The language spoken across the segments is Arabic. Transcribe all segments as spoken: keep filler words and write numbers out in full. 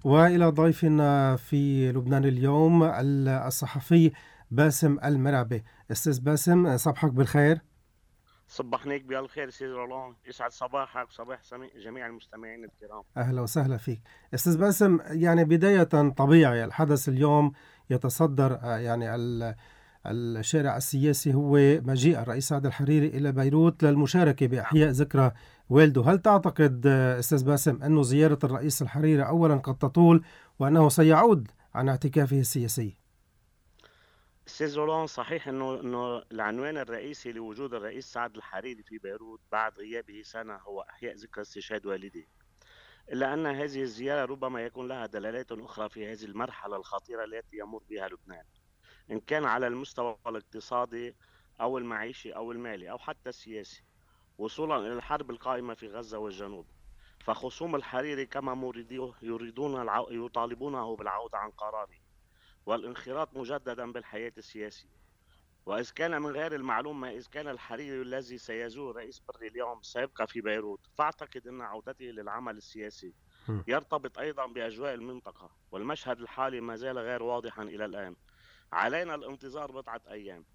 وإلى ضيفنا في لبنان اليوم الصحفي باسم المرعبي. أستاذ باسم، صبحك بالخير. صبحنيك بالخير سيد رولان، يسعد صباحك وصباح جميع المستمعين الكرام. أهلا وسهلا فيك أستاذ باسم. يعني بداية، طبيعي الحدث اليوم يتصدر يعني الشارع السياسي هو مجيء الرئيس سعد الحريري إلى بيروت للمشاركة بإحياء ذكرى والده. هل تعتقد أستاذ باسم أنه زيارة الرئيس الحريري أولا قد تطول وأنه سيعود عن اعتكافه السياسي؟ استاذ رولان، صحيح انه انه العنوان الرئيسي لوجود الرئيس سعد الحريري في بيروت بعد غيابه سنه هو احياء ذكرى استشهاد والده، الا ان هذه الزياره ربما يكون لها دلالات اخرى في هذه المرحله الخطيره التي يمر بها لبنان، ان كان على المستوى الاقتصادي او المعيشي او المالي او حتى السياسي، وصولا الى الحرب القائمه في غزه والجنوب. فخصوم الحريري كما مريدوه يريدون العو... يطالبونه بالعودة عن قراره والانخراط مجددا بالحياة السياسية. وإذ كان من غير المعلوم ما إذ كان الحريري الذي سيزور رئيس بري اليوم سيبقى في بيروت، فأعتقد أن عودته للعمل السياسي يرتبط أيضا بأجواء المنطقة، والمشهد الحالي ما زال غير واضحا إلى الآن. علينا الانتظار بضعة أيام.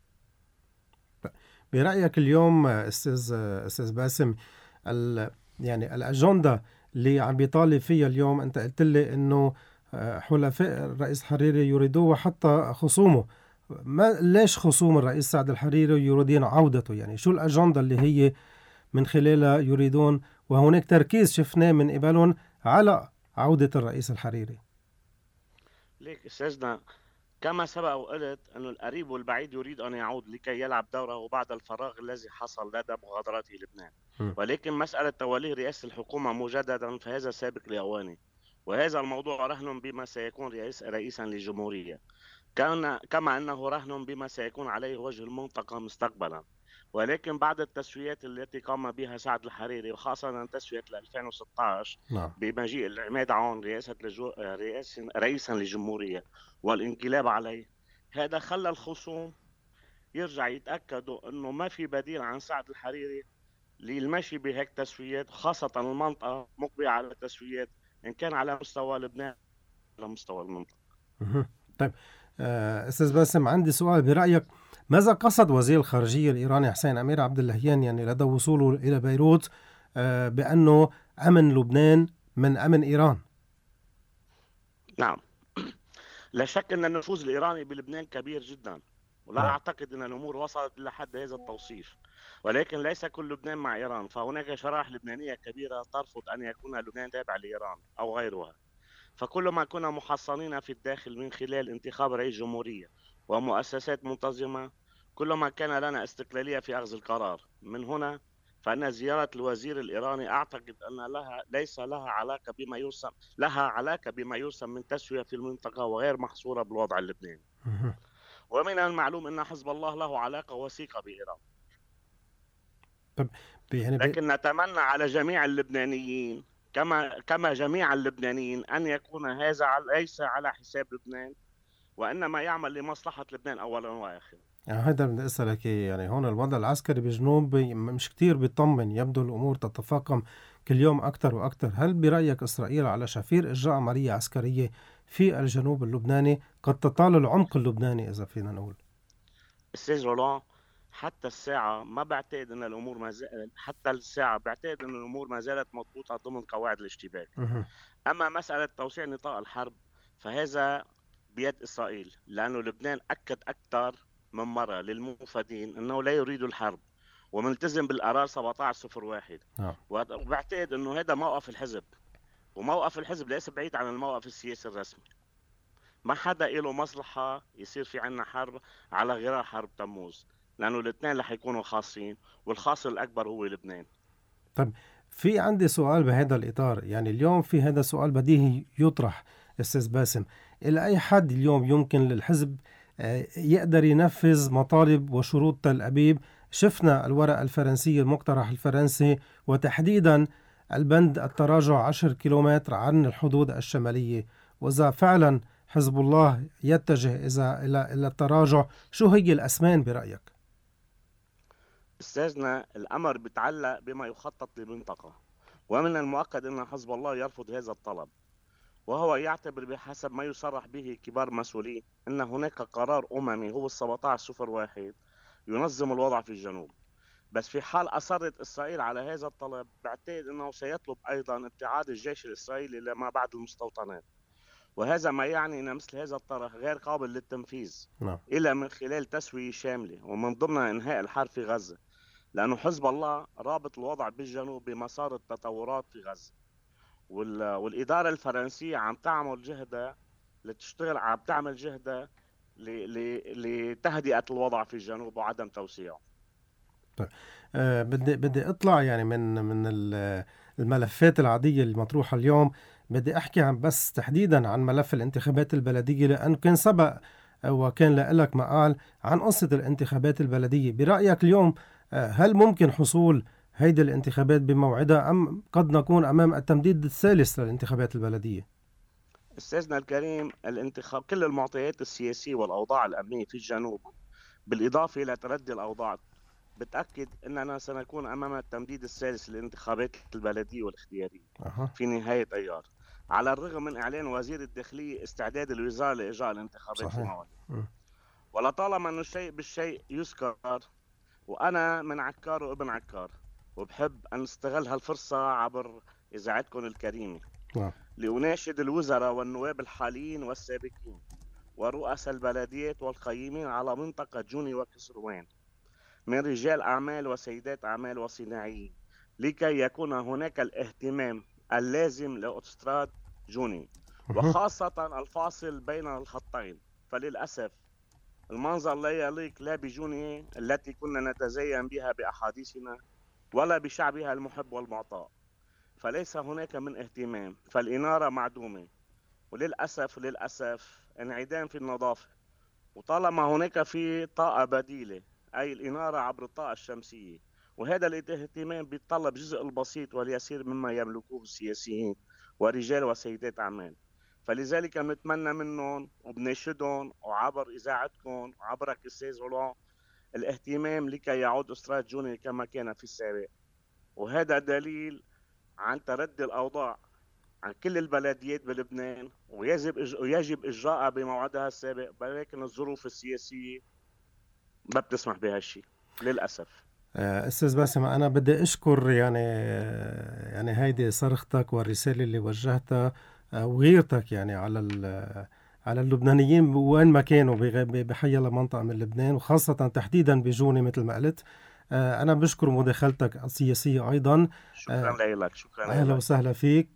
برأيك اليوم أستاذ أستاذ باسم، ال يعني الأجندة اللي عم بيطالب فيها اليوم، أنت قلت لي إنه حلفاء الرئيس الحريري يريدوه وحتى خصومه، ما ليش خصوم الرئيس سعد الحريري يريدون عودته؟ يعني شو الأجندة اللي هي من خلالها يريدون، وهناك تركيز شفناه من قبلهم على عودة الرئيس الحريري؟ ليك أستاذنا، كما سبق وقلت أن القريب والبعيد يريد أن يعود لكي يلعب دوره بعد الفراغ الذي حصل لدى مغادرته لبنان، م. ولكن مسألة توليه رئاسة الحكومة مجددا فهذا سابق لأوانه، وهذا الموضوع رهن بما سيكون رئيس رئيسا للجمهورية، كان كما أنه رهن بما سيكون عليه وجه المنطقة مستقبلا. ولكن بعد التسويات التي قام بها سعد الحريري، وخاصة تسوية ألفين وستة عشر نعم. بمجيء العماد عون رئاسة لجو... رئيس... رئيسا للجمهورية والانقلاب عليه، هذا خلى الخصوم يرجع يتأكدوا أنه ما في بديل عن سعد الحريري للمشي بهيك تسويات، خاصة المنطقة مقبلة على تسويات إن كان على مستوى لبنان على مستوى المنطقة. طيب أستاذ باسم، عندي سؤال. برأيك ماذا قصد وزير الخارجية الإيراني حسين أمير عبد اللهيان يعني لدى وصوله إلى بيروت بأنه أمن لبنان من أمن إيران؟ نعم، لا شك أن النفوذ الإيراني بلبنان كبير جدا، ولا نعم. أعتقد أن الأمور وصلت إلى حد هذا التوصيف، ولكن ليس كل لبنان مع إيران، فهناك شرائح لبنانية كبيرة ترفض أن يكون لبنان تابع لإيران أو غيرها. فكل ما كنا محصنين في الداخل من خلال انتخاب رئيس جمهورية ومؤسسات منتظمة، كل ما كان لنا استقلالية في أخذ القرار. من هنا فإن زيارة الوزير الإيراني أعتقد أن لها ليس لها علاقة بما يرسم لها علاقة بما يرسم من تسوية في المنطقة، وغير محصورة بالوضع اللبناني. ومن المعلوم أن حزب الله له علاقة وثيقة بإيران. طب يعني ب... لكن نتمنى على جميع اللبنانيين كما كما جميع اللبنانيين أن يكون هذا ليس على حساب لبنان، وإنما يعمل لمصلحة لبنان أولا وآخرا. يعني هذا بدي أسألك، يعني هون الوضع العسكري بالجنوب مش كتير بيطمن، يبدو الأمور تتفاقم كل يوم أكتر وأكتر. هل برأيك إسرائيل على شفير إجراء عملية عسكرية في الجنوب اللبناني قد تطال العمق اللبناني إذا فينا نقول؟ أستاذ رولان، حتى الساعة ما بعتقد أن الأمور ما زالت حتى الساعة بعتقد أن الأمور ما زالت مضبوطة ضمن قواعد الاشتباك. أما مسألة توسيع نطاق الحرب فهذا بيد إسرائيل، لأنه لبنان أكد أكثر من مرة للمنفذين أنه لا يريد الحرب وملتزم بالقرار سبعة عشر صفر واحد. وبعتقد أنه هذا موقف الحزب، وموقف الحزب ليس بعيد عن الموقف السياسي الرسمي. ما حدا له مصلحة يصير في عنا حرب على غرار حرب تموز، لأنه الاثنين رح يكونوا خاصين، والخاسر الأكبر هو لبنان. طب في عندي سؤال بهذا الإطار، يعني اليوم في هذا سؤال بديهي يطرح أستاذ باسم: إلى أي حد اليوم يمكن للحزب يقدر ينفذ مطالب وشروط تل أبيب؟ شفنا الورقة الفرنسية، المقترح الفرنسي، وتحديدا البند التراجع عشر كيلومتر عن الحدود الشمالية. وإذا فعلا حزب الله يتجه إذا إلى إلى التراجع، شو هي الأسمان برأيك؟ أستاذنا، الأمر بيتعلق بما يخطط للمنطقة، ومن المؤكد أن حزب الله يرفض هذا الطلب، وهو يعتبر بحسب ما يصرح به كبار مسؤولين أن هناك قرار أممي هو سبعة عشر صفر واحد ينظم الوضع في الجنوب. بس في حال أصرت إسرائيل على هذا الطلب، بعتقد أنه سيطلب أيضا ابتعاد الجيش الإسرائيلي لما بعد المستوطنات، وهذا ما يعني أن مثل هذا الطرح غير قابل للتنفيذ نعم. إلا من خلال تسوية شاملة ومن ضمنها إنهاء الحرب في غزة، لأنه حزب الله رابط الوضع بالجنوب بمسار التطورات في غزة. وال... والإدارة الفرنسية عم تعمل جهدها لتشتغل عم تعمل جهدها ل... ل... لتهدئة الوضع في الجنوب وعدم توسيعه. طيب. أه بدي بدي اطلع يعني من من ال- الملفات العادية المطروحة اليوم. بدي احكي عن بس تحديدا عن ملف الانتخابات البلدية، لأنه كان سبق آه، وكان لك مقال عن قصة الانتخابات البلدية. برأيك اليوم آه، هل ممكن حصول هيدي الانتخابات بموعدها، أم قد نكون أمام التمديد الثالث للانتخابات البلدية؟ أستاذنا الكريم، الانتخاب كل المعطيات السياسية والأوضاع الأمنية في الجنوب بالإضافة إلى تردي الأوضاع بتأكد أننا سنكون أمام التمديد الثالث للانتخابات البلدية والاختيارية أها. في نهاية أيار، على الرغم من إعلان وزير الداخلية استعداد الوزارة لإجراء الانتخابات في صحيح. موعدها. م. ولطالما أنه الشيء بالشيء يذكر، وأنا من عكار وابن عكار، وبحب أن استغل هالفرصة عبر إذاعتكم الكريمة نعم. لأناشد الوزراء والنواب الحاليين والسابقين ورؤساء البلديات والقيمين على منطقة جوني وكسروان من رجال أعمال وسيدات أعمال وصناعيين لكي يكون هناك الاهتمام اللازم لأوتوستراد جوني، مه. وخاصة الفاصل بين الخطين. فللأسف المنظر لا يليق لا بجوني التي كنا نتزين بها بأحاديثنا ولا بشعبها المحب والمعطاء، فليس هناك من اهتمام، فالإنارة معدومة، وللأسف للأسف انعدام في النظافة. وطالما هناك في طاقة بديلة أي الإنارة عبر الطاقة الشمسية، وهذا الاهتمام بيتطلب جزء البسيط واليسير مما يملكوه السياسيين ورجال وسيدات أعمال. فلذلك بنتمنى منهم وبناشدهم وعبر إذاعتكم وعبرك أستاذ رولان الاهتمام لكي يعود أستراد جوني كما كان في السابق، وهذا دليل عن تردي الأوضاع عن كل البلديات بلبنان، ويجب ويجب إجراءها بموعدها السابق، ولكن الظروف السياسية ما بتسمح بهالشيء للأسف. آه، أستاذ باسم، أنا بدي أشكر يعني يعني هيدي صرختك والرسالة اللي وجهتها آه، وغيرتك يعني على ال- على اللبنانيين وين ما كانوا بغ- بحي منطقة من لبنان، وخاصة تحديدا بجوني مثل ما قلت. آه، أنا بشكر مداخلتك السياسية أيضا. شكرا آه، لك، شكرا أهلا لك. وسهلا فيك.